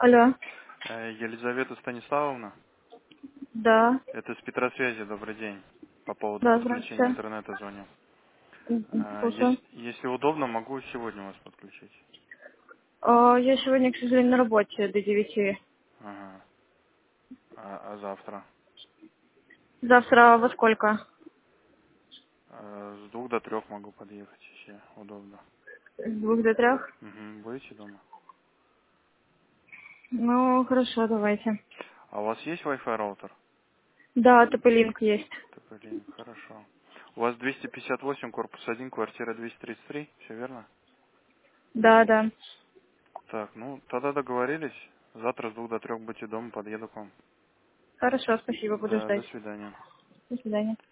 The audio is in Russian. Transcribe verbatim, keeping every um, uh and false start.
Алло. Э, Елизавета Станиславовна, Да. это с Петросвязи, добрый день. По поводу Да, подключения здравствуйте. интернета звоню. М, м, Э, Слушаю. Если, если удобно, могу сегодня вас подключить. А, Я сегодня, к сожалению, на работе до девяти. Ага. А, а завтра? Завтра во сколько? Э, С двух до трех могу подъехать, если удобно. С двух до трех? Угу. Будете дома? Ну, хорошо, давайте. А у вас есть Wi-Fi роутер? Да, тополинк есть. Блин, хорошо. У вас двести пятьдесят восемь, корпус один, квартира двести тридцать три, все верно? Да, да. Так, ну тогда договорились. Завтра с двух до трех будьте дома, подъеду к вам. Хорошо, спасибо, буду Да, до ждать. свидания. До свидания.